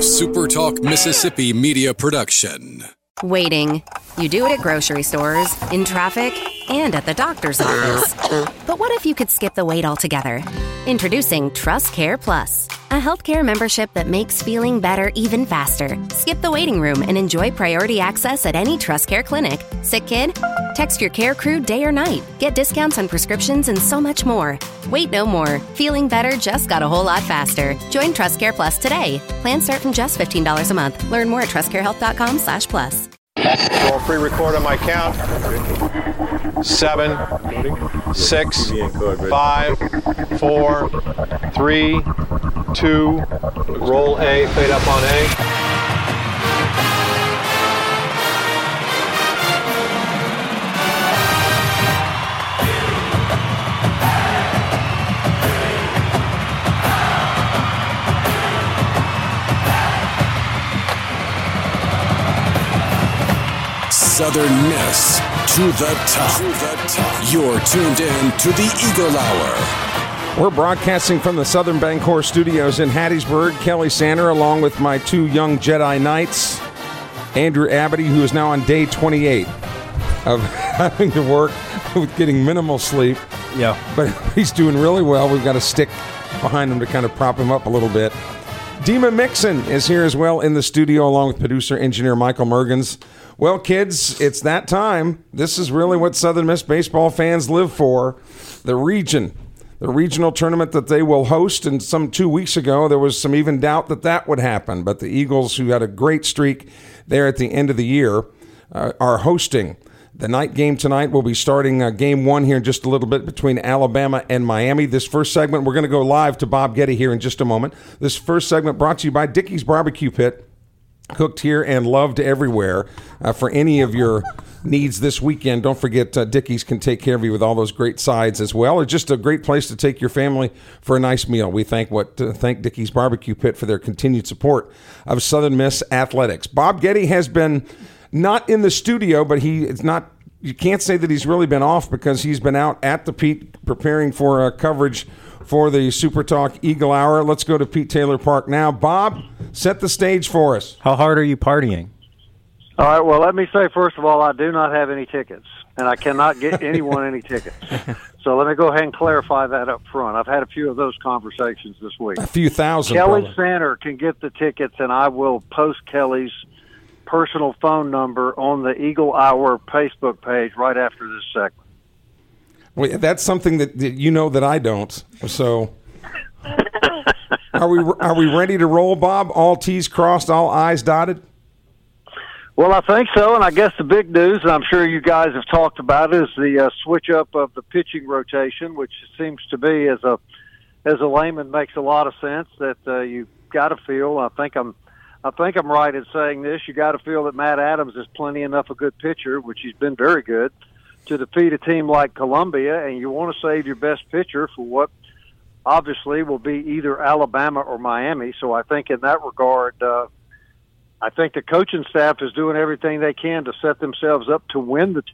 SuperTalk Mississippi media production. Waiting. You do it at grocery stores, in traffic, and at the doctor's office. But what if you could skip the wait altogether? Introducing TrustCare Plus, a healthcare membership that makes feeling better even faster. Skip the waiting room and enjoy priority access at any TrustCare clinic. Sick kid? Text your care crew day or night. Get discounts on prescriptions and so much more. Wait no more. Feeling better just got a whole lot faster. Join TrustCare Plus today. Plans start from just $15 a month. Learn more at trustcarehealth.com/plus. Roll pre-record on my count. 7, 6, 5, 4, 3, 2. Roll A, fade up on A. Southern Miss to the top. You're tuned in to the Eagle Hour. We're broadcasting from the Southern Bancorp Studios in Hattiesburg. Kelly Sander, along with my two young Jedi Knights, Andrew Abity, who is now on day 28 of having to work with getting minimal sleep. Yeah. But he's doing really well. We've got a stick behind him to kind of prop him up a little bit. Dima Mixon is here as well in the studio, along with producer, engineer Michael Mergens. Well, kids, it's that time. This is really what Southern Miss baseball fans live for, the regional tournament that they will host. And some 2 weeks ago, there was some even doubt that would happen. But the Eagles, who had a great streak there at the end of the year, are hosting. The night game tonight will be starting game one here in just a little bit between Alabama and Miami. This first segment, we're going to go live to Bob Getty here in just a moment. This first segment brought to you by Dickey's Barbecue Pit. Cooked here and loved everywhere. For any of your needs this weekend, don't forget Dickey's can take care of you with all those great sides as well. Or just a great place to take your family for a nice meal. We thank Dickey's Barbecue Pit for their continued support of Southern Miss athletics. Bob Getty has been not in the studio, but you can't say that he's really been off because he's been out at the Pete preparing for coverage for the SuperTalk Eagle Hour. Let's go to Pete Taylor Park now. Bob, set the stage for us. How hard are you partying? All right, well, let me say, first of all, I do not have any tickets, and I cannot get anyone any tickets. So let me go ahead and clarify that up front. I've had a few of those conversations this week. A few thousand. Kelly probably. Sander can get the tickets, and I will post Kelly's personal phone number on the Eagle Hour Facebook page right after this segment. Well, that's something that you know that I don't. So, are we ready to roll, Bob? All T's crossed, all I's dotted? Well, I think so, and I guess the big news, and I'm sure you guys have talked about, is the switch up of the pitching rotation, which seems to be, as a layman, makes a lot of sense. That you got to feel. I think I'm right in saying this. You got to feel that Matt Adams is plenty enough a good pitcher, which he's been very good, to defeat a team like Columbia, and you want to save your best pitcher for what obviously will be either Alabama or Miami. So I think in that regard, I think the coaching staff is doing everything they can to set themselves up to win the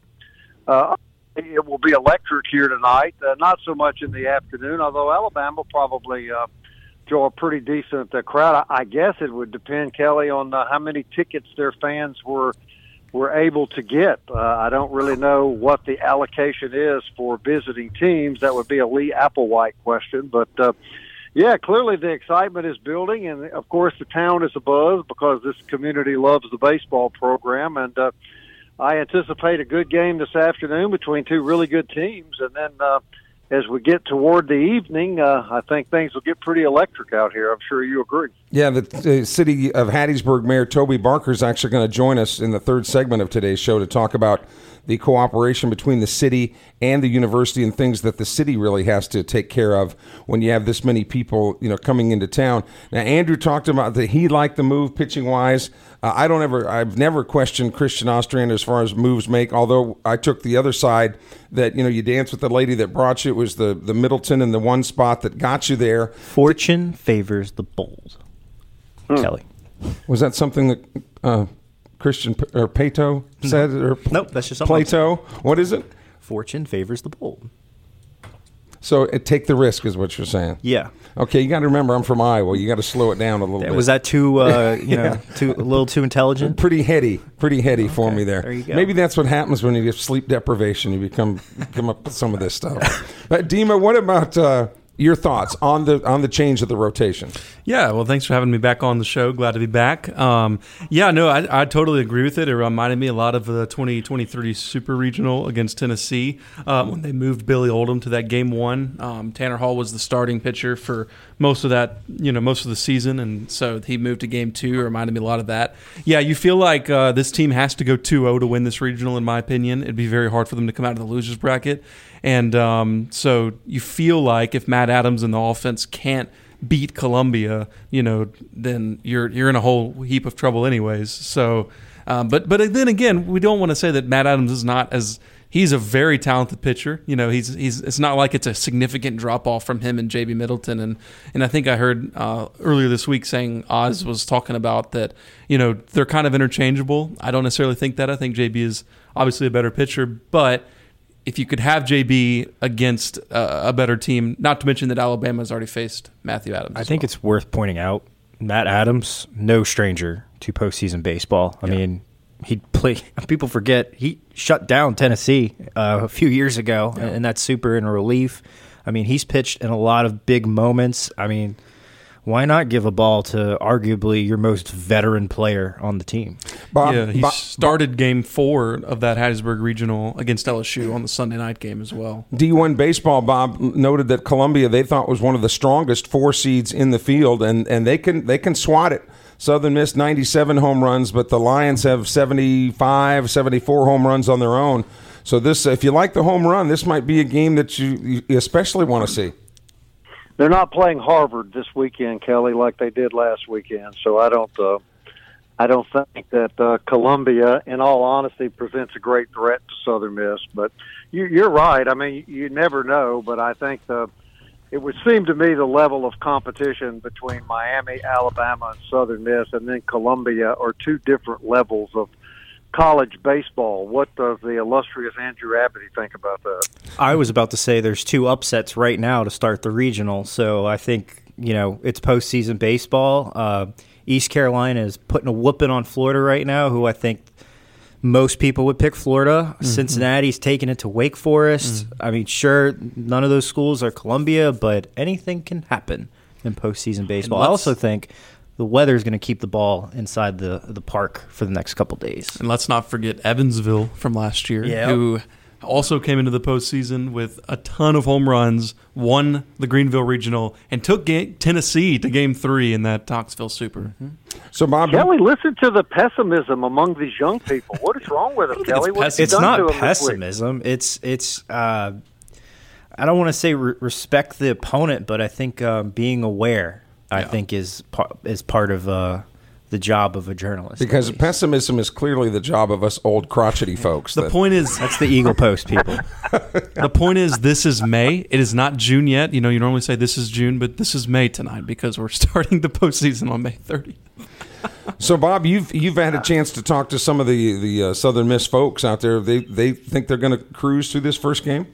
it will be electric here tonight, not so much in the afternoon, although Alabama will probably draw a pretty decent crowd. I guess it would depend, Kelly, on how many tickets their fans were able to get. I don't really know what the allocation is for visiting teams. That would be a Lee Applewhite question. But, yeah, clearly the excitement is building. And, of course, the town is abuzz because this community loves the baseball program. And I anticipate a good game this afternoon between two really good teams. And then as we get toward the evening, I think things will get pretty electric out here. I'm sure you agree. Yeah, the city of Hattiesburg Mayor Toby Barker is actually going to join us in the third segment of today's show to talk about the cooperation between the city and the university and things that the city really has to take care of when you have this many people, coming into town. Now, Andrew talked about that he liked the move pitching wise. I've never questioned Christian Ostrander as far as moves make, although I took the other side that, you dance with the lady that brought you. It was the Middleton and the one spot that got you there. Fortune favors the bold. Kelly. Was that something that Christian or Pato said? Or nope, that's just something. Plato. What is it? Fortune favors the bold. So take the risk is what you're saying. Yeah. Okay, you got to remember I'm from Iowa. You got to slow it down a little bit. Was that too, a little too intelligent? Pretty heady for me there. There you go. Maybe that's what happens when you get sleep deprivation. You come up with some of this stuff. But Dima, what about your thoughts on the change of the rotation? Yeah, well, thanks for having me back on the show. Glad to be back. I totally agree with it. It reminded me a lot of the 2023 Super Regional against Tennessee when they moved Billy Oldham to that game one. Tanner Hall was the starting pitcher for most of the season, and so he moved to game two. It reminded me a lot of that. Yeah, you feel like this team has to go 2-0 to win this regional, in my opinion. It'd be very hard for them to come out of the losers bracket. And so you feel like if Matt Adams and the offense can't beat Columbia, then you're in a whole heap of trouble anyways. So, but then again, we don't want to say that Matt Adams is not as he's a very talented pitcher. He's it's not like it's a significant drop off from him and JB Middleton. And I think I heard earlier this week saying Oz was talking about that. They're kind of interchangeable. I don't necessarily think that. I think JB is obviously a better pitcher, but if you could have JB against a better team, not to mention that Alabama has already faced Matthew Adams. I think it's worth pointing out, Matt Adams, no stranger to postseason baseball. I mean, people forget, he shut down Tennessee a few years ago, and that's super in relief. I mean, he's pitched in a lot of big moments. I mean, why not give a ball to arguably your most veteran player on the team? He started game 4 of that Hattiesburg Regional against LSU on the Sunday night game as well. D1 Baseball, Bob, noted that Columbia they thought was one of the strongest 4 seeds in the field, and they can swat it. Southern Miss 97 home runs, but the Lions have 75, 74 home runs on their own. So this, if you like the home run, this might be a game that you especially want to see. They're not playing Harvard this weekend, Kelly, like they did last weekend. So I don't think that Columbia, in all honesty, presents a great threat to Southern Miss. But you're right. I mean, you never know. But I think it would seem to me the level of competition between Miami, Alabama, and Southern Miss, and then Columbia are two different levels of college baseball. What does the illustrious Andrew Abity think about that? I was about to say there's 2 upsets right now to start the regional, so I think it's postseason baseball. East Carolina is putting a whooping on Florida right now, who I think most people would pick Florida. Mm-hmm. Cincinnati's taking it to Wake Forest. I mean, sure, none of those schools are Columbia, but anything can happen in postseason baseball. I also think the weather is going to keep the ball inside the park for the next couple days. And let's not forget Evansville from last year, who also came into the postseason with a ton of home runs, won the Greenville Regional, and took Tennessee to Game 3 in that Knoxville Super. Mm-hmm. So, Bob, Kelly, listen to the pessimism among these young people. What is wrong with them, Kelly? It's not pessimism. It's I don't want to say respect the opponent, but I think being aware, I think, is part of the job of a journalist. Because pessimism is clearly the job of us old crotchety folks. The point is, that's the Eagle Post people. The point is, this is May. It is not June yet. You normally say this is June, but this is May tonight because we're starting the postseason on May 30th. So, Bob, you've had a chance to talk to some of the Southern Miss folks out there. They think they're going to cruise through this first game?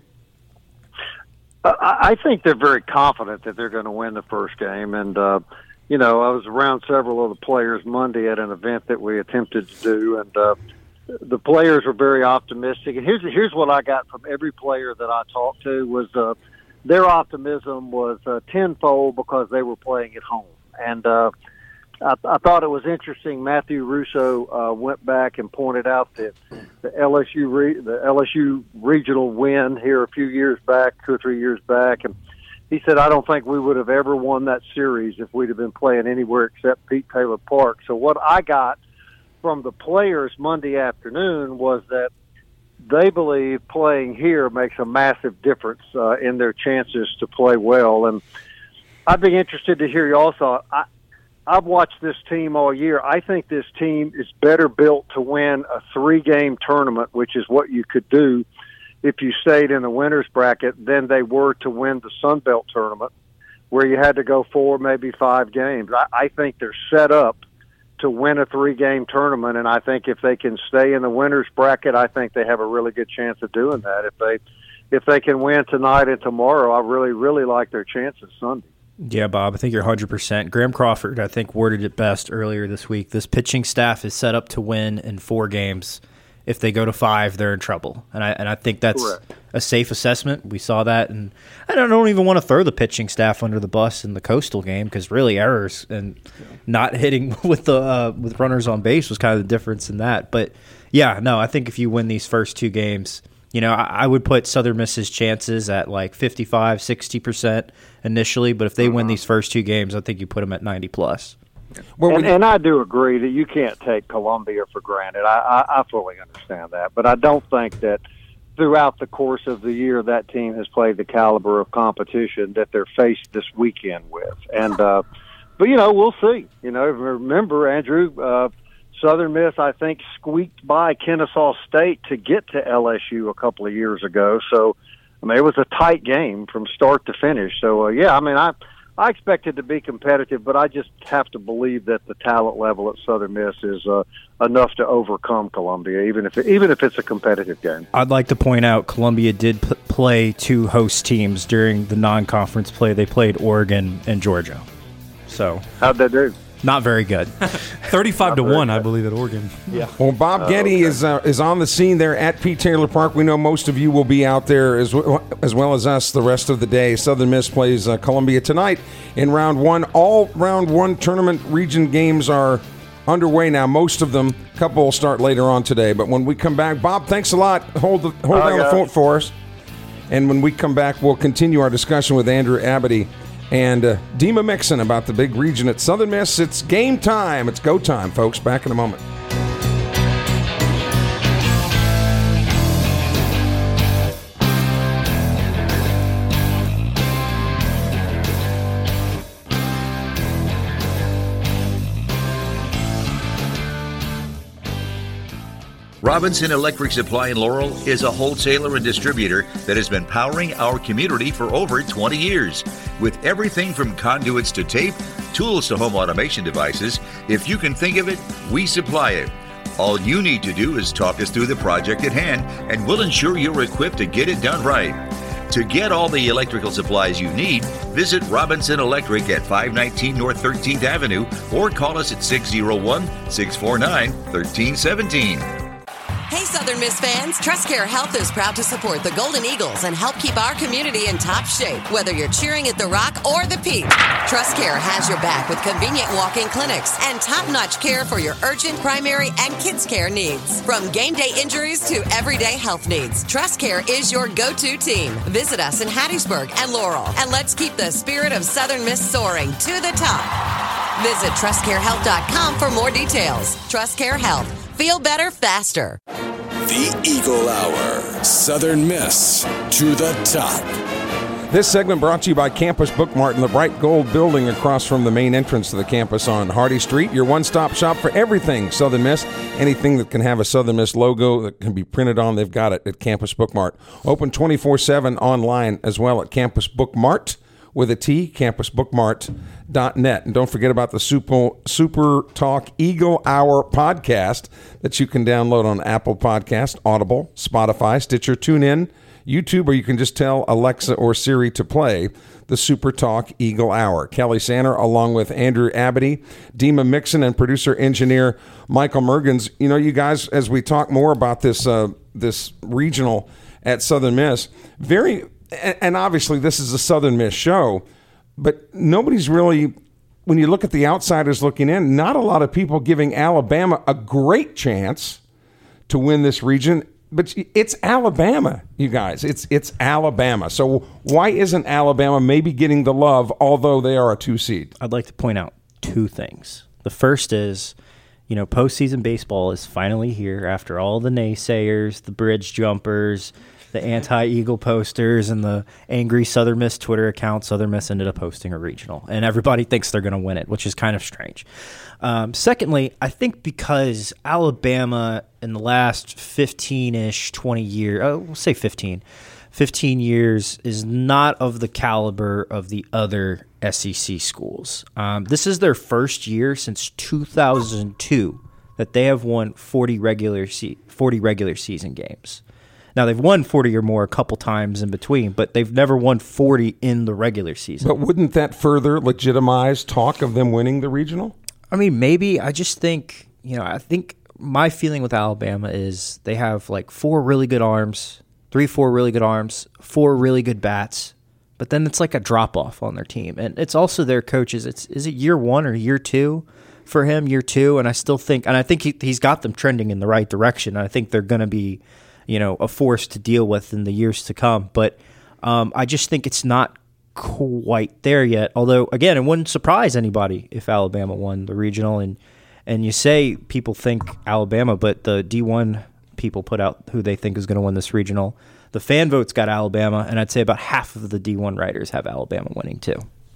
I think they're very confident that they're going to win the first game. And, I was around several of the players Monday at an event that we attempted to do, and the players were very optimistic. And here's what I got from every player that I talked to was their optimism was tenfold because they were playing at home. And I thought it was interesting. Matthew Russo went back and pointed out that the LSU regional win here a few years back, 2 or 3 years back, and he said, I don't think we would have ever won that series if we'd have been playing anywhere except Pete Taylor Park. So what I got from the players Monday afternoon was that they believe playing here makes a massive difference in their chances to play well. And I'd be interested to hear y'all's thoughts. I've watched this team all year. I think this team is better built to win a 3-game tournament, which is what you could do if you stayed in the winner's bracket, than they were to win the Sun Belt tournament, where you had to go 4, maybe 5 games. I think they're set up to win a 3-game tournament, and I think if they can stay in the winner's bracket, I think they have a really good chance of doing that. if they can win tonight and tomorrow, I really, really like their chances Sunday. Yeah, Bob, I think you're 100%. Graham Crawford, I think, worded it best earlier this week. This pitching staff is set up to win in 4 games. If they go to 5, they're in trouble. And I think that's Correct. a safe assessment. We saw that. And I don't even want to throw the pitching staff under the bus in the Coastal game because really errors and not hitting with runners on base was kind of the difference in that. But, yeah, no, I think if you win these first 2 games, I would put Southern Miss's chances at like 55, 60% initially. But if they win these first 2 games, I think you put them at 90+. And I do agree that you can't take Columbia for granted. I fully understand that. But I don't think that throughout the course of the year that team has played the caliber of competition that they're faced this weekend with. And but, we'll see. Remember, Andrew, Southern Miss, I think, squeaked by Kennesaw State to get to LSU a couple of years ago. So, it was a tight game from start to finish. So, I expect it to be competitive, but I just have to believe that the talent level at Southern Miss is enough to overcome Columbia, even if it's a competitive game. I'd like to point out Columbia did play 2 host teams during the non-conference play. They played Oregon and Georgia. So how'd they do? Not very good. 35-1, I believe, at Oregon. Yeah. Well, Bob Getty is on the scene there at Pete Taylor Park. We know most of you will be out there as well as us the rest of the day. Southern Miss plays Columbia tonight in round 1. All round 1 tournament region games are underway now. Most of them. A couple will start later on today. But when we come back, Bob, thanks a lot. Hold down the fort for us. And when we come back, we'll continue our discussion with Andrew Abity and Dima Mixon about the big region at Southern Miss. It's game time. It's go time, folks. Back in a moment. Robinson Electric Supply in Laurel is a wholesaler and distributor that has been powering our community for over 20 years. With everything from conduits to tape, tools to home automation devices, if you can think of it, we supply it. All you need to do is talk us through the project at hand, and we'll ensure you're equipped to get it done right. To get all the electrical supplies you need, visit Robinson Electric at 519 North 13th Avenue or call us at 601-649-1317. Hey, Southern Miss fans, TrustCare Health is proud to support the Golden Eagles and help keep our community in top shape, whether you're cheering at the Rock or the Peak. TrustCare has your back with convenient walk-in clinics and top-notch care for your urgent, primary, and kids' care needs. From game day injuries to everyday health needs, TrustCare is your go-to team. Visit us in Hattiesburg and Laurel, and let's keep the spirit of Southern Miss soaring to the top. Visit TrustCareHealth.com for more details. TrustCare Health. Feel better faster. The Eagle Hour. Southern Miss to the top. This segment brought to you by Campus Bookmart in the bright gold building across from the main entrance to the campus on Hardy Street. Your one-stop shop for everything Southern Miss. Anything that can have a Southern Miss logo that can be printed on, they've got it at Campus Bookmart. Open 24/7 online as well at Campus Bookmart with a T, campusbookmart.net. And don't forget about the Super Talk Eagle Hour podcast that you can download on Apple Podcast, Audible, Spotify, Stitcher, TuneIn, YouTube, or you can just tell Alexa or Siri to play the Super Talk Eagle Hour. Kelly Sander, along with Andrew Abity, Dima Mixon, and producer-engineer Michael Mergens. You know, you guys, as we talk more about this regional at Southern Miss, and obviously this is a Southern Miss show, but nobody's really, when you look at the outsiders looking in, not a lot of people giving Alabama a great chance to win this region. But it's Alabama, you guys. It's Alabama. So why isn't Alabama maybe getting the love, although they are a 2 seed? I'd like to point out 2 things. The first is, postseason baseball is finally here after all the naysayers, the bridge jumpers, the anti-Eagle posters, and the angry Southern Miss Twitter account. Southern Miss ended up hosting a regional, and everybody thinks they're going to win it, which is kind of strange. Secondly, I think because Alabama in the last 15-ish, 20 years, we'll say 15 years is not of the caliber of the other SEC schools. This is their first year since 2002 that they have won 40 regular season games. Now, they've won 40 or more a couple times in between, but they've never won 40 in the regular season. But wouldn't that further legitimize talk of them winning the regional? I mean, maybe. I just think, I think my feeling with Alabama is they have like 4 really good arms, 4 really good arms, 4 really good bats, but then it's like a drop-off on their team. And it's also their coaches. Is it year 1 or year 2 for him, year 2? And I still think, and I think he's got them trending in the right direction. I think they're going to be, a force to deal with in the years to come. But I just think it's not quite there yet. Although, again, it wouldn't surprise anybody if Alabama won the regional. And you say people think Alabama, but the D1 people put out who they think is going to win this regional. The fan vote's got Alabama, and I'd say about half of the D1 writers have Alabama winning too.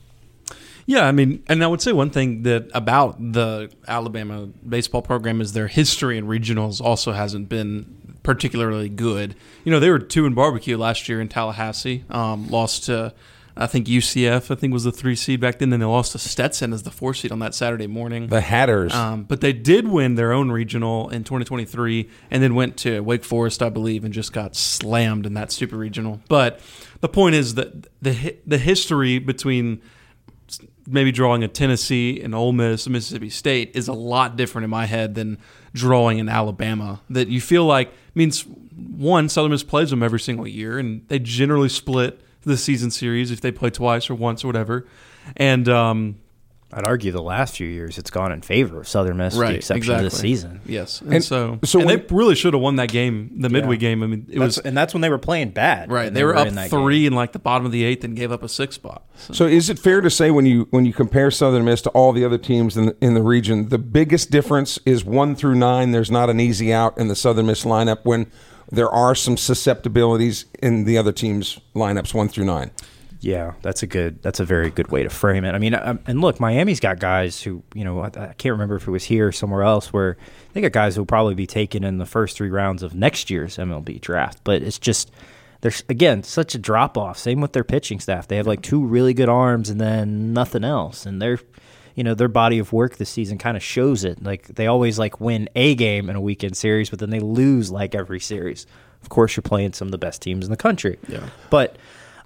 Yeah, I mean, and I would say one thing that about the Alabama baseball program is their history in regionals also hasn't been particularly good. They were 2 in barbecue last year in Tallahassee, lost to, I think, UCF, I think was the 3 seed back then, and they lost to Stetson as the 4 seed on that Saturday morning. The Hatters. But they did win their own regional in 2023 and then went to Wake Forest, I believe, and just got slammed in that super regional. But the point is that the history between maybe drawing a Tennessee and Ole Miss, Mississippi State is a lot different in my head than drawing an Alabama. That you feel like means, one, Southern Miss plays them every single year, and they generally split the season series if they play twice or once or whatever. And I'd argue the last few years it's gone in favor of Southern Miss, with the exception of this season. Yes, and they really should have won that game, the midweek game. I mean, that's when they were playing bad. Right, they were up 3 in like the bottom of the 8th and gave up a 6th spot. So is it fair to say when you compare Southern Miss to all the other teams in the region, the biggest difference is 1 through 9? There's not an easy out in the Southern Miss lineup when there are some susceptibilities in the other teams' lineups 1 through 9. Yeah, that's a very good way to frame it. I mean, and look, Miami's got guys who, I can't remember if it was here or somewhere else, where they got guys who will probably be taken in the first 3 rounds of next year's MLB draft. But it's just, there's, again, such a drop-off. Same with their pitching staff. They have like 2 really good arms and then nothing else. And their body of work this season kind of shows it. Like, they always win a game in a weekend series, but then they lose every series. Of course, you're playing some of the best teams in the country. Yeah. But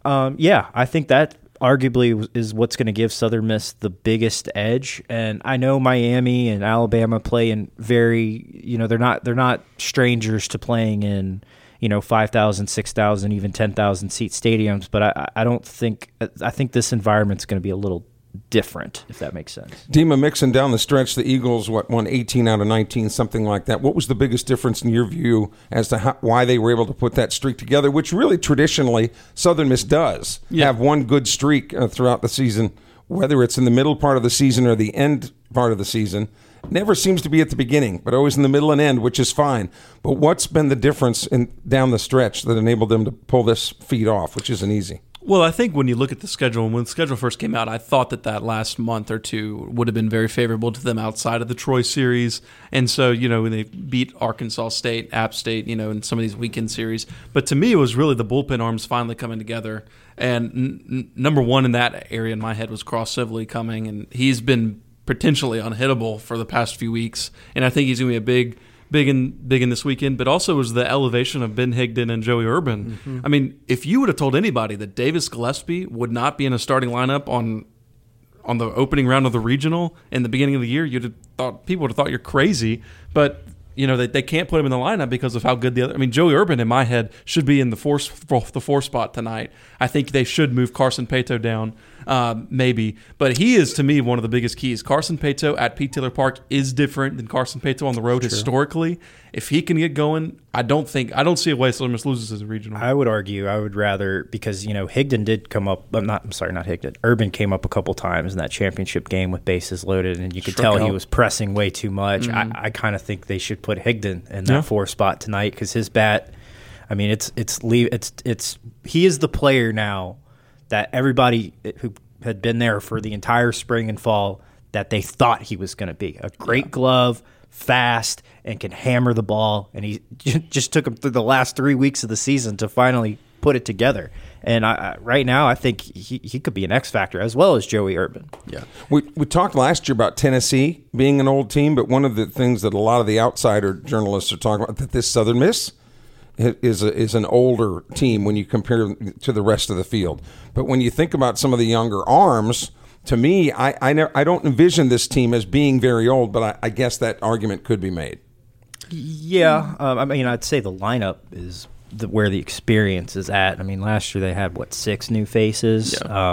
I think that arguably is what's going to give Southern Miss the biggest edge. And I know Miami and Alabama play in very, they're not strangers to playing in, 5,000, 6,000, even 10,000 seat stadiums. But I think this environment's going to be a little different, if that makes sense. Dima Mixon down the stretch, the Eagles won 18 out of 19, something like that. What was the biggest difference in your view as to why they were able to put that streak together, which really traditionally Southern Miss does have one good streak throughout the season, whether it's in the middle part of the season or the end part of the season? Never seems to be at the beginning, but always in the middle and end, which is fine. But what's been the difference down the stretch that enabled them to pull this feat off, which isn't easy? Well, I think when you look at the schedule, and when the schedule first came out, I thought that last month or 2 would have been very favorable to them outside of the Troy series. And so, when they beat Arkansas State, App State, in some of these weekend series. But to me, it was really the bullpen arms finally coming together. And number one in that area in my head was Cross Sibley coming, and he's been potentially unhittable for the past few weeks. And I think he's going to be big in this weekend, but also was the elevation of Ben Higdon and Joey Urban. Mm-hmm. I mean, if you would have told anybody that Davis Gillespie would not be in a starting lineup on the opening round of the regional in the beginning of the year, people would have thought you're crazy. But they can't put him in the lineup because of how good the other. I mean, Joey Urban in my head should be in the 4 spot tonight. I think they should move Carson Paetow down, maybe, but he is to me one of the biggest keys. Carson Paetow at Pete Taylor Park is different than Carson Paetow on the road historically. If he can get going, I don't see a way Southern Miss loses as a regional. I would argue I would rather, because Higdon did come up. Not Higdon. Urban came up a couple times in that championship game with bases loaded, and you could tell he was pressing way too much. Mm-hmm. I kind of think they should put Higdon in that 4 spot tonight because his bat. I mean, he is the player now that everybody who had been there for the entire spring and fall that they thought he was going to be. A great glove, fast, and can hammer the ball. And he just took him through the last 3 weeks of the season to finally put it together. And right now, I think he could be an X factor as well as Joey Urban. Yeah, we talked last year about Tennessee being an old team, but one of the things that a lot of the outsider journalists are talking about that this Southern Miss is an older team when you compare to the rest of the field. But when you think about some of the younger arms, to me, I don't envision this team as being very old, but I guess that argument could be made. Yeah, I mean, I'd say the lineup is where the experience is at. I mean, last year they had, 6 new faces? Yeah.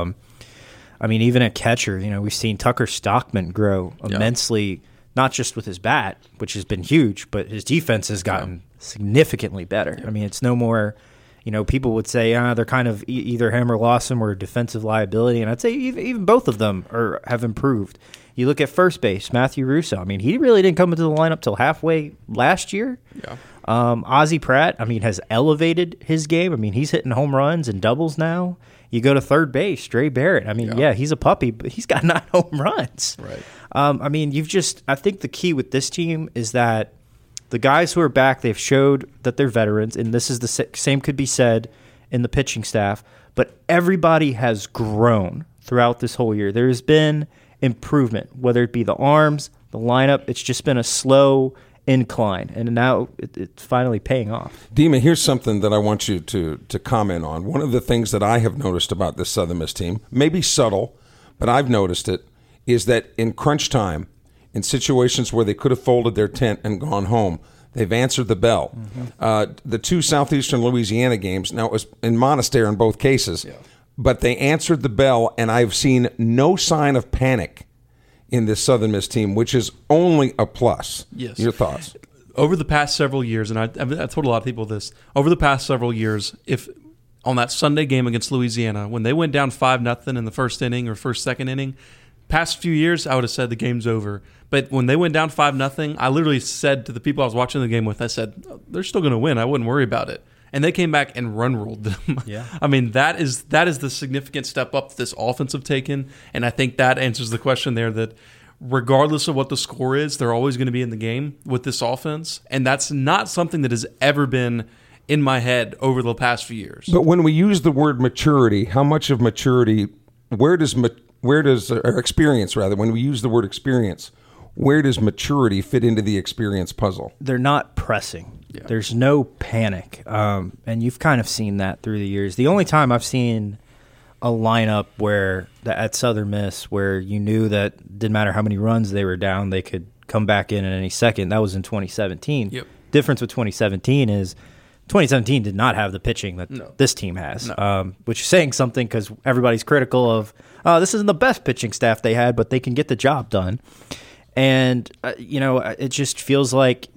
I mean, even at catcher, we've seen Tucker Stockman grow immensely, not just with his bat, which has been huge, but his defense has gotten significantly better. I mean, it's no more, people would say they're kind of either him or Lawson or a defensive liability, and I'd say even both of them have improved. You look at first base, Matthew Russo. I mean, he really didn't come into the lineup till halfway last year. Yeah. Ozzie Pratt, I mean, has elevated his game. I mean, he's hitting home runs and doubles now. You go to third base, Dre Barrett. I mean, he's a puppy, but he's got 9 home runs. Right. I mean, I think the key with this team is that the guys who are back, they've showed that they're veterans, and this is the same could be said in the pitching staff, but everybody has grown throughout this whole year. There has been improvement, whether it be the arms, the lineup. It's just been a slow incline, and now it's finally paying off. Dima, here's something that I want you to comment on. One of the things that I have noticed about this Southern Miss team, maybe subtle, but I've noticed it, is that in crunch time, in situations where they could have folded their tent and gone home, they've answered the bell. Mm-hmm. The 2 Southeastern Louisiana games, now it was in Monastir in both cases, but they answered the bell, and I've seen no sign of panic in this Southern Miss team, which is only a plus. Yes. Your thoughts? Over the past several years, and I told a lot of people this, over the past several years, if on that Sunday game against Louisiana, when they went down 5-0 in the first inning or second inning, past few years, I would have said the game's over. But when they went down 5-0, I literally said to the people I was watching the game with, I said, they're still going to win. I wouldn't worry about it. And they came back and run-ruled them. Yeah. I mean, that is the significant step up this offense have taken, and I think that answers the question there that regardless of what the score is, they're always going to be in the game with this offense, and that's not something that has ever been in my head over the past few years. But when we use the word maturity, how much of maturity, where does experience, rather, when we use the word experience, where does maturity fit into the experience puzzle? They're not pressing. Yeah. There's no panic, and you've kind of seen that through the years. The only time I've seen a lineup at Southern Miss where you knew that didn't matter how many runs they were down, they could come back in at any second, that was in 2017. Yep. Difference with 2017 is 2017 did not have the pitching that this team has, which is saying something because everybody's critical of, this isn't the best pitching staff they had, but they can get the job done. And, it just feels like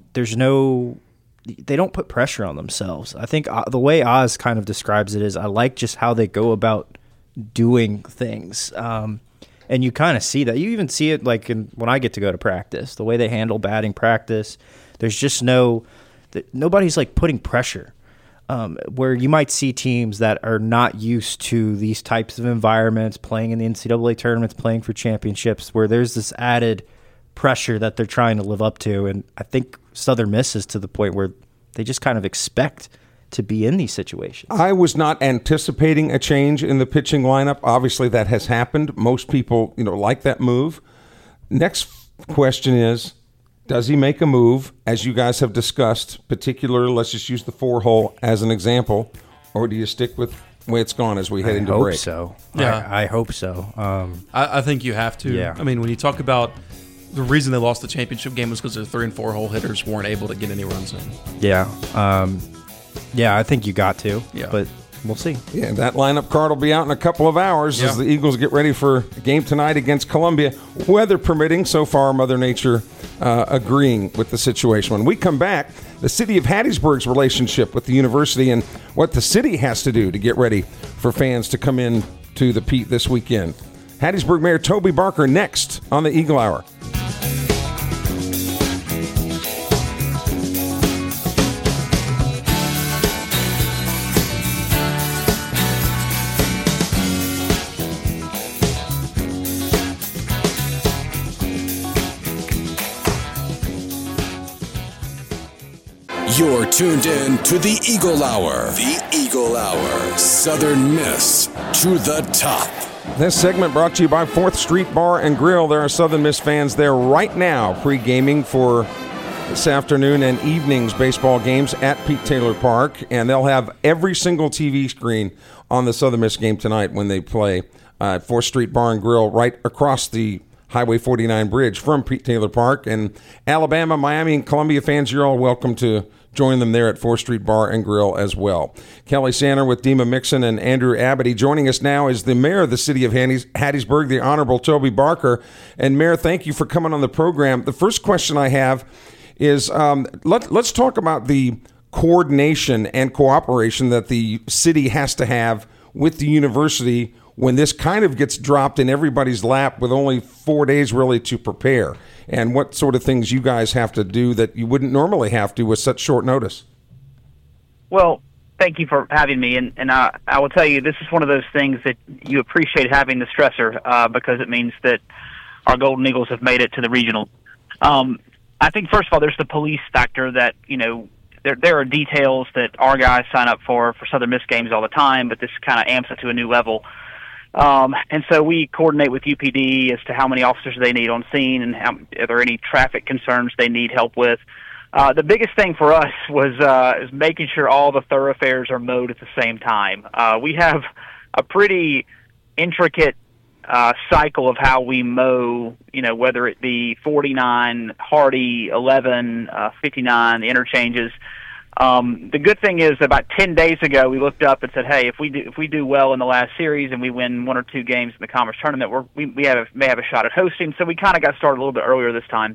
they don't put pressure on themselves. I think the way Oz kind of describes it is I like just how they go about doing things. And you kind of see that. You even see it like when I get to go to practice, the way they handle batting practice. There's just nobody's like putting pressure. Where you might see teams that are not used to these types of environments, playing in the NCAA tournaments, playing for championships, where there's this added pressure that they're trying to live up to. And I think Southern Miss is to the point where they just kind of expect to be in these situations. I was not anticipating a change in the pitching lineup. Obviously, that has happened. Most people, like that move. Next question is, does he make a move, as you guys have discussed, particularly, let's just use the 4-hole as an example, or do you stick with the way it's gone as we head into break? So. Yeah. I hope so. I think you have to. Yeah. I mean, when you talk about the reason they lost the championship game was because their 3- and 4-hole hitters weren't able to get any runs in. Yeah. I think you got to. Yeah. But we'll see. Yeah, that lineup card will be out in a couple of hours as the Eagles get ready for a game tonight against Columbia. Weather permitting, so far Mother Nature agreeing with the situation. When we come back, the city of Hattiesburg's relationship with the university and what the city has to do to get ready for fans to come in to the Pete this weekend. Hattiesburg Mayor Toby Barker next on the Eagle Hour. You're tuned in to the Eagle Hour. The Eagle Hour. Southern Miss to the top. This segment brought to you by 4th Street Bar and Grill. There are Southern Miss fans there right now pre-gaming for this afternoon and evening's baseball games at Pete Taylor Park, and they'll have every single TV screen on the Southern Miss game tonight when they play 4th Street Bar and Grill right across the Highway 49 bridge from Pete Taylor Park. And Alabama, Miami, and Columbia fans, you're all welcome to join them there at 4th Street Bar and Grill as well. Kelly Sander with Dima Mixon and Andrew Abity. Joining us now is the mayor of the city of Hattiesburg, the Honorable Toby Barker. And Mayor, thank you for coming on the program. The first question I have is let's talk about the coordination and cooperation that the city has to have with the university when this kind of gets dropped in everybody's lap with only 4 days really to prepare, and what sort of things you guys have to do that you wouldn't normally have to with such short notice. Well, thank you for having me, and I will tell you, this is one of those things that you appreciate having the stressor because it means that our Golden Eagles have made it to the regional. I think, first of all, there's the police factor that, there are details that our guys sign up for Southern Miss games all the time, but this kind of amps it to a new level. And so we coordinate with UPD as to how many officers they need on scene and are there any traffic concerns they need help with. The biggest thing for us is making sure all the thoroughfares are mowed at the same time. We have a pretty intricate cycle of how we mow, whether it be 49, Hardy, 11, 59, the interchanges. The good thing is about 10 days ago we looked up and said, hey, if we do well in the last series and we win 1 or 2 games in the conference tournament, we may have a shot at hosting. So we kind of got started a little bit earlier this time.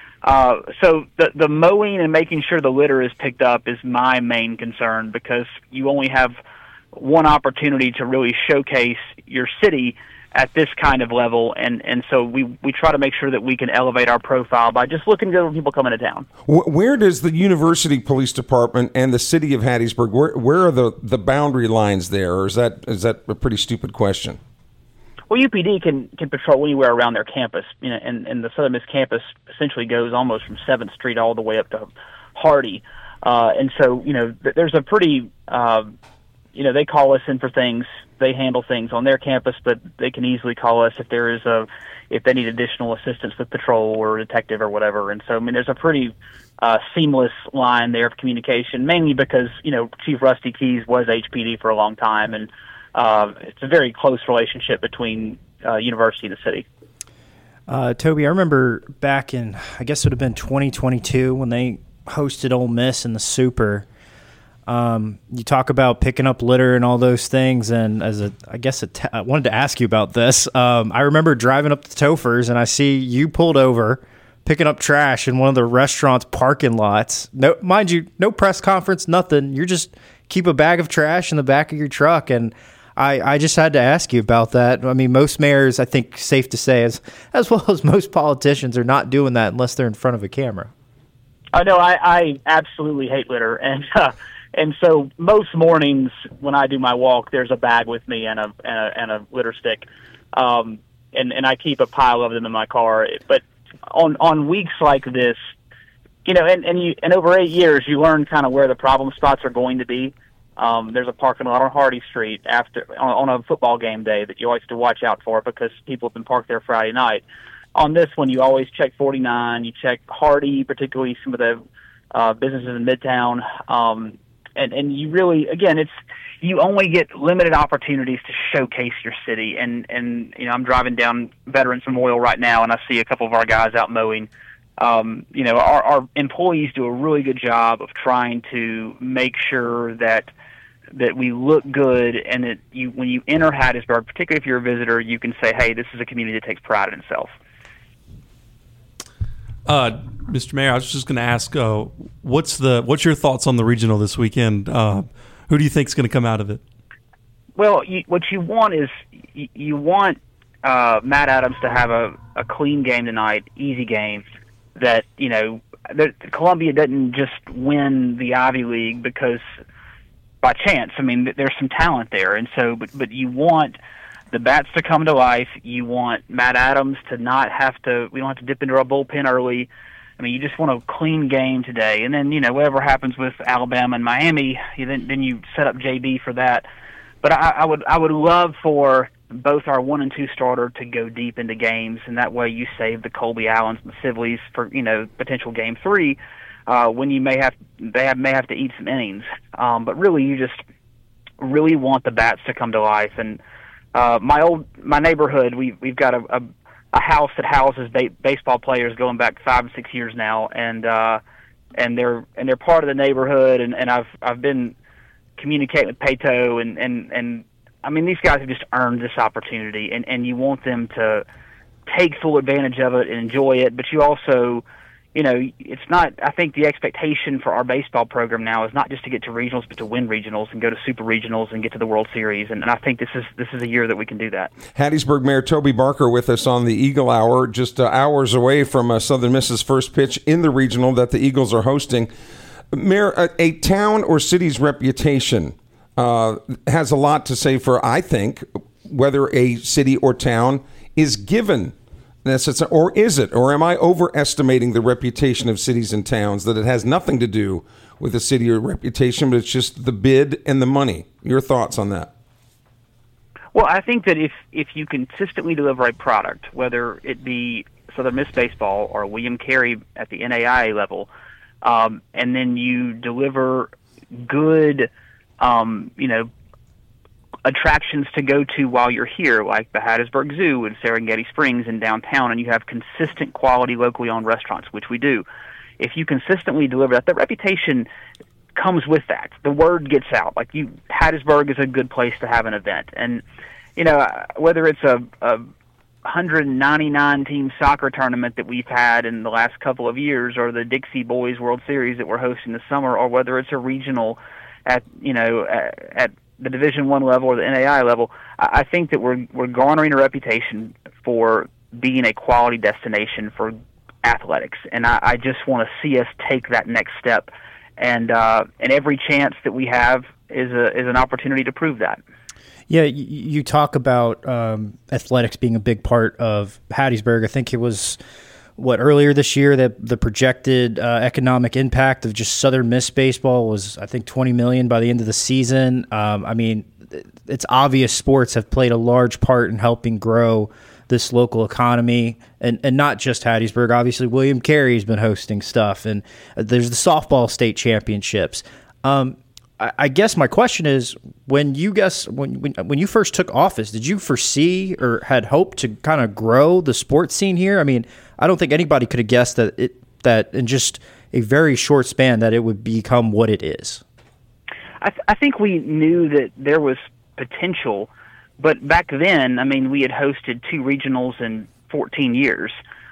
So the mowing and making sure the litter is picked up is my main concern, because you only have one opportunity to really showcase your city at this kind of level, and so we try to make sure that we can elevate our profile by just looking good when people come into town. Where does the University Police Department and the city of Hattiesburg, where are the boundary lines there, or is that a pretty stupid question? Well, UPD can patrol anywhere around their campus, and the Southern Miss campus essentially goes almost from 7th Street all the way up to Hardy, and so there's a pretty they call us in for things. They handle things on their campus, but they can easily call us if they need additional assistance with patrol or detective or whatever. And so, there's a pretty seamless line there of communication, mainly because, Chief Rusty Keys was HPD for a long time, and it's a very close relationship between university and the city. Toby, I remember back in, I guess it would have been 2022 when they hosted Ole Miss in the Super. You talk about picking up litter and all those things, and I wanted to ask you about this. I remember driving up to Topher's, and I see you pulled over, picking up trash in one of the restaurant's parking lots. No, mind you, no press conference, nothing. You just keep a bag of trash in the back of your truck, and I just had to ask you about that. I mean, most mayors, I think, safe to say, as well as most politicians, are not doing that unless they're in front of a camera. I know. I absolutely hate litter, and so most mornings when I do my walk, there's a bag with me and a litter stick, and I keep a pile of them in my car. But on weeks like this, and over 8 years, you learn kind of where the problem spots are going to be. There's a parking lot on Hardy Street on a football game day that you always have to watch out for because people have been parked there Friday night. On this one, you always check 49, you check Hardy, particularly some of the businesses in Midtown. And you really, again, you only get limited opportunities to showcase your city. And I'm driving down Veterans Memorial right now, and I see a couple of our guys out mowing. Our employees do a really good job of trying to make sure that we look good, and that when you enter Hattiesburg, particularly if you're a visitor, you can say, hey, this is a community that takes pride in itself. Mr. Mayor, I was just going to ask, what's your thoughts on the regional this weekend? Who do you think is going to come out of it? Well, what you want is you want Matt Adams to have a clean game tonight, easy game. That Columbia doesn't just win the Ivy League because by chance. I mean, there's some talent there, and so but you want the bats to come to life. You want Matt Adams to not have to. We don't have to dip into our bullpen early. I mean, you just want a clean game today, and then whatever happens with Alabama and Miami, then you set up JB for that. But I would love for both our 1 and 2 starter to go deep into games, and that way you save the Colby Allens and the Sivleys for potential game 3 when you may have to eat some innings. But really, you just really want the bats to come to life. And my neighborhood, we've got a house that houses baseball players going back 5 and 6 years now, and they're part of the neighborhood, and I've been communicating with Pato, and I mean, these guys have just earned this opportunity, and you want them to take full advantage of it and enjoy it. But you also, it's not, I think the expectation for our baseball program now is not just to get to regionals, but to win regionals and go to super regionals and get to the World Series. And I think this is a year that we can do that. Hattiesburg Mayor Toby Barker with us on the Eagle Hour, just hours away from Southern Miss's first pitch in the regional that the Eagles are hosting. Mayor, a town or city's reputation has a lot to say for, I think, whether a city or town is given. Or is it? Or am I overestimating the reputation of cities and towns, that it has nothing to do with the city or reputation, but it's just the bid and the money? Your thoughts on that? Well, I think that if you consistently deliver a product, whether it be Southern Miss baseball or William Carey at the NAIA level, and then you deliver good attractions to go to while you're here, like the Hattiesburg Zoo and Serengeti Springs in downtown, and you have consistent quality locally owned restaurants, which we do. If you consistently deliver that, the reputation comes with that. The word gets out. Hattiesburg is a good place to have an event. And, whether it's a 199-team soccer tournament that we've had in the last couple of years, or the Dixie Boys World Series that we're hosting this summer, or whether it's a regional at the Division I level or the NAIA level, I think that we're garnering a reputation for being a quality destination for athletics, and I just want to see us take that next step. And every chance that we have is an opportunity to prove that. Yeah, you talk about athletics being a big part of Hattiesburg. I think it was earlier this year that the projected economic impact of just Southern Miss baseball was, I think, $20 million by the end of the season. I mean, it's obvious sports have played a large part in helping grow this local economy, and not just Hattiesburg. Obviously, William Carey's been hosting stuff, and there's the softball state championships. I guess my question is, when you first took office, did you foresee or had hoped to kind of grow the sports scene here? I mean, I don't think anybody could have guessed that in just a very short span that it would become what it is. I think we knew that there was potential, but back then, I mean, we had hosted 2 regionals in 14 years,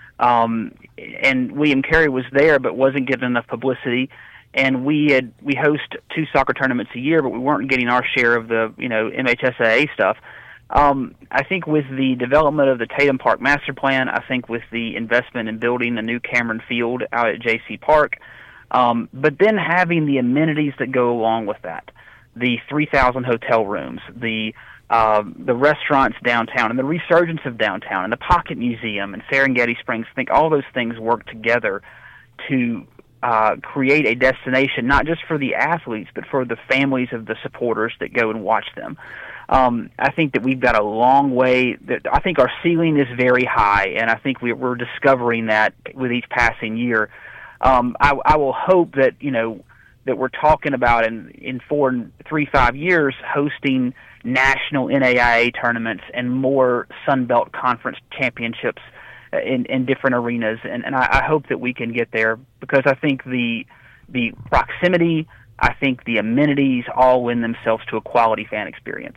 and William Carey was there but wasn't given enough publicity. And we host 2 soccer tournaments a year, but we weren't getting our share of the MHSAA stuff. I think with the development of the Tatum Park Master Plan, I think with the investment in building a new Cameron Field out at JC Park, but then having the amenities that go along with that, the 3,000 hotel rooms, the restaurants downtown, and the resurgence of downtown, and the Pocket Museum and Serengeti Springs. I think all those things work together to create a destination, not just for the athletes, but for the families of the supporters that go and watch them. I think that we've got a long way. I think our ceiling is very high, and I think we're discovering that with each passing year. I will hope that that we're talking about in 3-5 years hosting national NAIA tournaments and more Sun Belt Conference championships in different arenas, and I hope that we can get there, because I think the proximity, I think the amenities all lend themselves to a quality fan experience.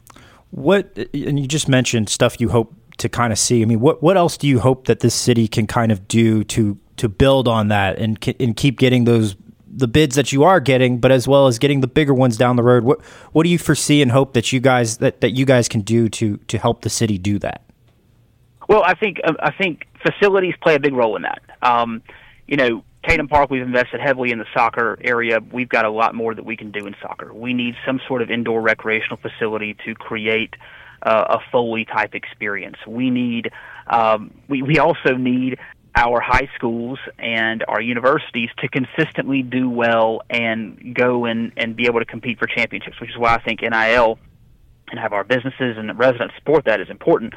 And you just mentioned stuff you hope to kind of see. I mean, what else do you hope that this city can kind of do to build on that and keep getting the bids that you are getting, but as well as getting the bigger ones down the road? What do you foresee and hope that you guys can do to help the city do that? Well, I think facilities play a big role in that. Tatum Park, we've invested heavily in the soccer area. We've got a lot more that we can do in soccer. We need some sort of indoor recreational facility to create a Foley-type experience. We need, we also need our high schools and our universities to consistently do well and go and be able to compete for championships, which is why I think NIL and have our businesses and residents support that is important.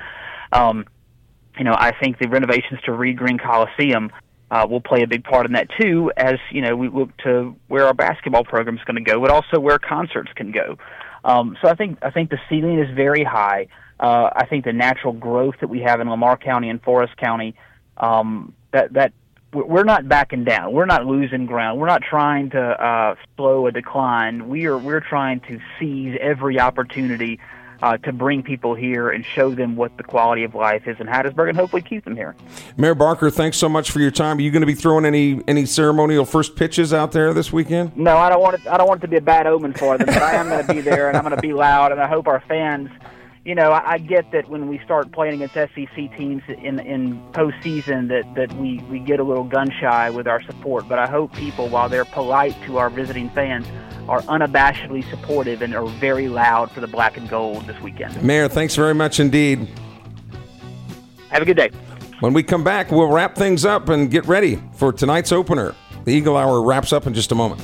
I think the renovations to Reed Green Coliseum will play a big part in that too, as we look to where our basketball program is going to go, but also where concerts can go. So I think the ceiling is very high. I think the natural growth that we have in Lamar County and Forest County, that we're not backing down. We're not losing ground. We're not trying to slow a decline. We're trying to seize every opportunity to bring people here and show them what the quality of life is in Hattiesburg, and hopefully keep them here. Mayor Barker, thanks so much for your time. Are you going to be throwing any ceremonial first pitches out there this weekend? No, I don't want it to be a bad omen for them, but I am going to be there, and I'm going to be loud, and I hope our fans. I get that when we start playing against SEC teams in postseason that we get a little gun shy with our support, but I hope people, while they're polite to our visiting fans, are unabashedly supportive and are very loud for the black and gold this weekend. Mayor, thanks very much indeed. Have a good day. When we come back, we'll wrap things up and get ready for tonight's opener. The Eagle Hour wraps up in just a moment.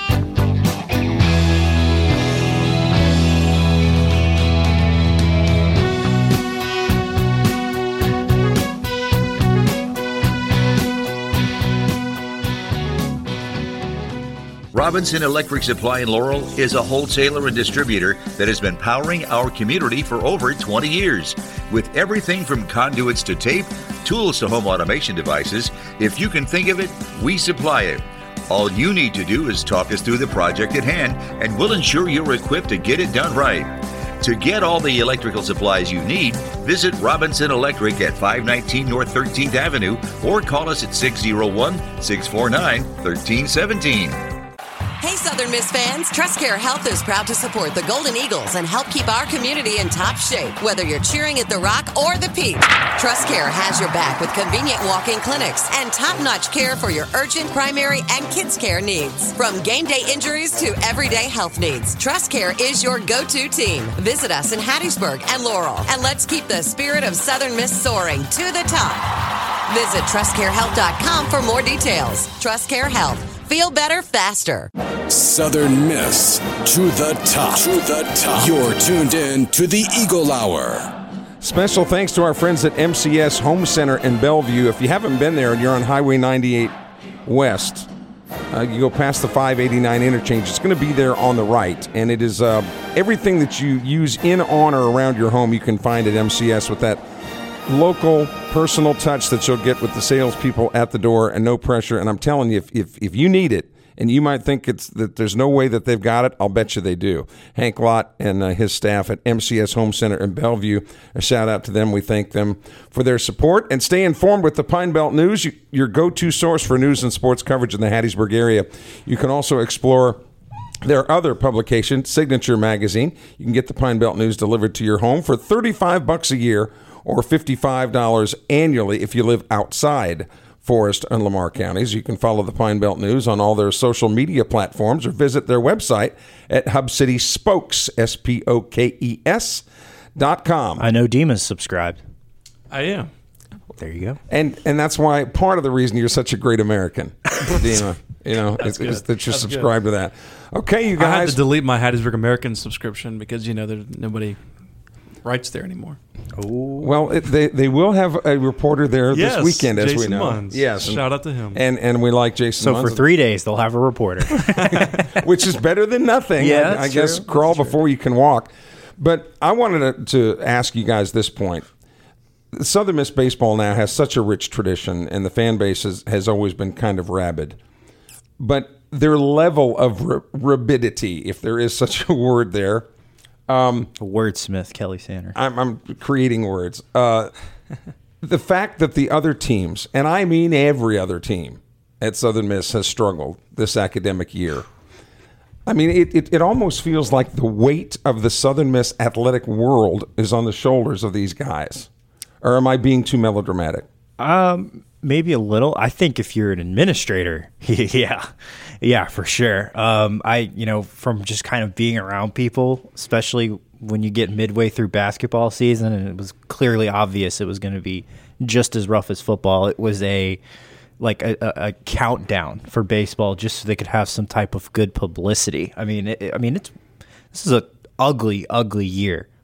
Robinson Electric Supply in Laurel is a wholesaler and distributor that has been powering our community for over 20 years. With everything from conduits to tape, tools to home automation devices, if you can think of it, we supply it. All you need to do is talk us through the project at hand, and we'll ensure you're equipped to get it done right. To get all the electrical supplies you need, visit Robinson Electric at 519 North 13th Avenue or call us at 601-649-1317. Hey, Southern Miss fans, TrustCare Health is proud to support the Golden Eagles and help keep our community in top shape, whether you're cheering at the Rock or the Peak. TrustCare has your back with convenient walk-in clinics and top-notch care for your urgent, primary, and kids' care needs. From game day injuries to everyday health needs, TrustCare is your go-to team. Visit us in Hattiesburg and Laurel, and let's keep the spirit of Southern Miss soaring to the top. Visit TrustCareHealth.com for more details. TrustCare Health. Feel better faster. Southern Miss to the top. To the top. You're tuned in to the Eagle Hour. Special thanks to our friends at MCS Home Center in Bellevue. If you haven't been there and you're on Highway 98 West, you go past the 589 interchange. It's going to be there on the right. And it is everything that you use in, on, or around your home you can find at MCS with that local personal touch that you'll get with the salespeople at the door and no pressure. And I'm telling you, if you need it, and you might think it's that there's no way that they've got it, I'll bet you they do. Hank Lott and his staff at MCS Home Center in Bellevue, a shout out to them. We thank them for their support. And stay informed with the Pine Belt News, your go-to source for news and sports coverage in the Hattiesburg area. You can also explore their other publication, Signature Magazine. You can get the Pine Belt News delivered to your home for $35 a year or $55 annually if you live outside Forest and Lamar counties. You can follow the Pine Belt News on all their social media platforms or visit their website at HubCitySpokes, SPOKES.com. I know Dima's subscribed. I am. There you go. And that's why part of the reason you're such a great American, Dima, is that you're subscribed to that. Okay, you guys. I had to delete my Hattiesburg American subscription because, there's nobody writes there anymore. Oh. Well, they will have a reporter there this weekend, as Jason we know. Munz. Yes, shout out to him. And we like Jason. So for 3 days, they'll have a reporter, which is better than nothing. Yeah, I guess crawl before you can walk. But I wanted to ask you guys this point. Southern Miss baseball now has such a rich tradition, and the fan base has always been kind of rabid. But their level of rabidity, if there is such a word there. Wordsmith, Kelly Sanders. I'm creating words. The fact that the other teams, and I mean every other team at Southern Miss, has struggled this academic year. I mean, it almost feels like the weight of the Southern Miss athletic world is on the shoulders of these guys. Or am I being too melodramatic? Maybe a little. I think if you're an administrator, yeah, for sure. From just kind of being around people, especially when you get midway through basketball season, and it was clearly obvious it was going to be just as rough as football. It was a countdown for baseball, just so they could have some type of good publicity. This is an ugly, ugly year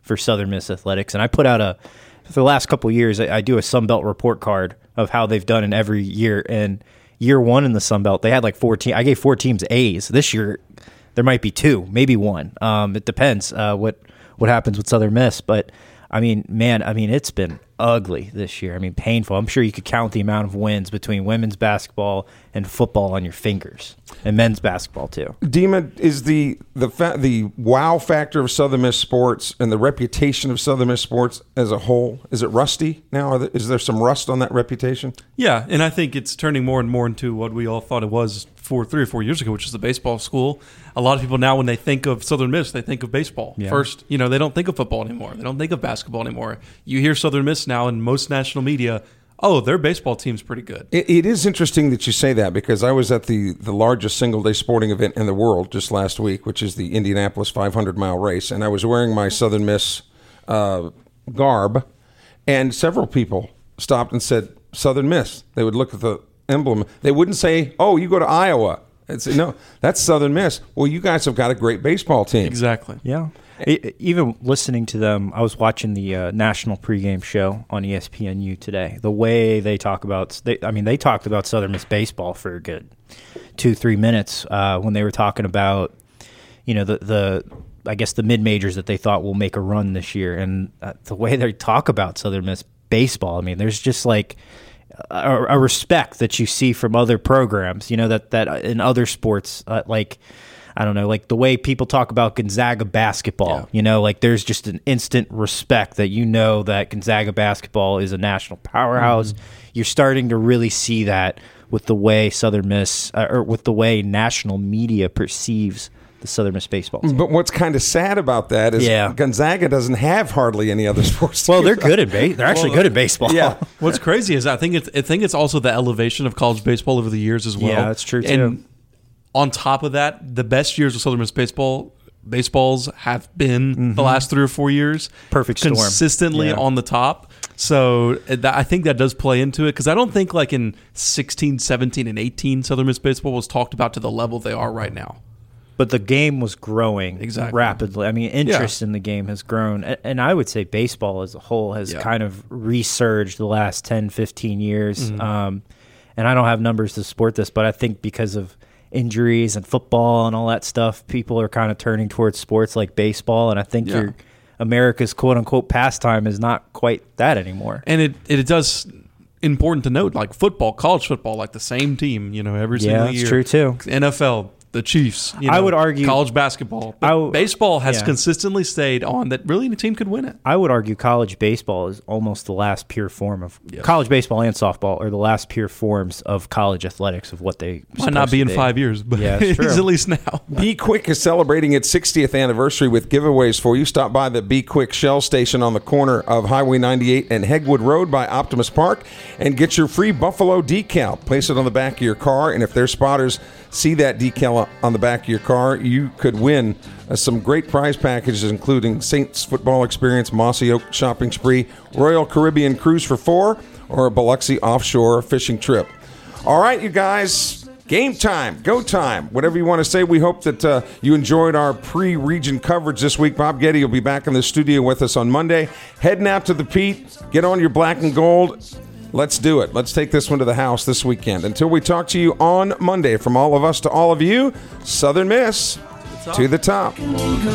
for Southern Miss athletics. And I put out for the last couple of years, I do a Sun Belt report card of how they've done in every year. And year one in the Sun Belt, they had like 14. I gave 4 teams A's. This year, there might be 2, maybe 1. It depends what happens with Southern Miss. But I mean, man, it's been ugly this year. I mean, painful. I'm sure you could count the amount of wins between women's basketball and football on your fingers, and men's basketball too. Dima, is the wow factor of Southern Miss sports and the reputation of Southern Miss sports as a whole, is it rusty now? Is there some rust on that reputation? Yeah, and I think it's turning more and more into what we all thought it was 3 or 4 years ago, which is the baseball school. A lot of people now, when they think of Southern Miss, they think of baseball first. They don't think of football anymore. They don't think of basketball anymore. You hear Southern Miss now in most national media, their baseball team's pretty good. It is interesting that you say that, because I was at the largest single-day sporting event in the world just last week, which is the Indianapolis 500-mile race, and I was wearing my Southern Miss garb, and several people stopped and said, Southern Miss. They would look at the emblem. They wouldn't say, oh, you go to Iowa. They'd say, no, that's Southern Miss. Well, you guys have got a great baseball team. Exactly. Yeah. Even listening to them, I was watching the national pregame show on ESPNU today. The way they talk about, they talked about Southern Miss baseball for a good 2-3 minutes when they were talking about, the mid-majors that they thought will make a run this year. And the way they talk about Southern Miss baseball, there's just like a respect that you see from other programs, that in other sports, I don't know, like the way people talk about Gonzaga basketball, there's just an instant respect that that Gonzaga basketball is a national powerhouse. Mm-hmm. You're starting to really see that with the way Southern Miss, or with the way national media perceives the Southern Miss baseball team. But what's kind of sad about that is Gonzaga doesn't have hardly any other sports teams. Well, they're good at they're actually good at baseball. Yeah. What's crazy is I think it's also the elevation of college baseball over the years as well. Yeah, that's true too. And on top of that, the best years of Southern Miss baseballs have been the last 3 or 4 years. Perfect storm. Consistently on the top. So I think that does play into it, because I don't think like in 16, 17, and 18 Southern Miss baseball was talked about to the level they are right now. But the game was growing rapidly. Interest in the game has grown. And I would say baseball as a whole has kind of resurged the last 10, 15 years. And I don't have numbers to support this, but I think because of injuries and football and all that stuff, people are kind of turning towards sports like baseball. And I think America's quote-unquote pastime is not quite that anymore. And it does important to note, like football, college football, like the same team, every single year. Yeah, that's true too. NFL, the Chiefs. I would argue college basketball. But baseball has consistently stayed on that really any team could win it. I would argue college baseball is almost the last pure form of college baseball, and softball are the last pure forms of college athletics of what they might not be in 5 years, but it is at least now. Be Quick is celebrating its 60th anniversary with giveaways for you. Stop by the Be Quick Shell Station on the corner of Highway 98 and Hegwood Road by Optimus Park and get your free Buffalo decal. Place it on the back of your car, and if their spotters see that decal on the back of your car, you could win some great prize packages, including Saints football experience, Mossy Oak shopping spree, Royal Caribbean cruise for 4, or a Biloxi offshore fishing trip. All right, you guys, game time, go time, whatever you want to say. We hope that you enjoyed our pre-region coverage this week. Bob Getty will be back in the studio with us on Monday. Heading out to the Pete, get on your black and gold. Let's do it. Let's take this one to the house this weekend. Until we talk to you on Monday, from all of us to all of you, Southern Miss to the top. To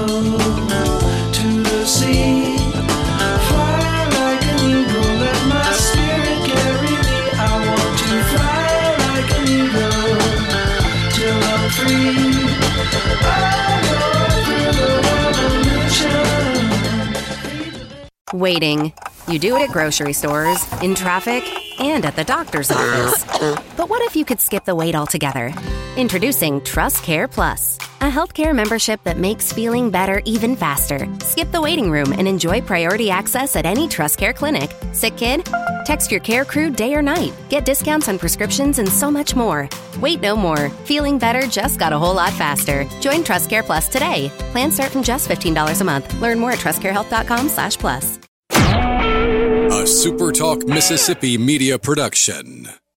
the sea, fly like an eagle, let my spirit carry me. I want to fly like an eagle till I'm free. I go through the revolution. Waiting. You do it at grocery stores, in traffic, and at the doctor's office. But what if you could skip the wait altogether? Introducing TrustCare Plus, a healthcare membership that makes feeling better even faster. Skip the waiting room and enjoy priority access at any TrustCare clinic. Sick kid? Text your care crew day or night. Get discounts on prescriptions and so much more. Wait no more. Feeling better just got a whole lot faster. Join TrustCare Plus today. Plans start from just $15 a month. Learn more at trustcarehealth.com/plus. A SuperTalk Mississippi media production.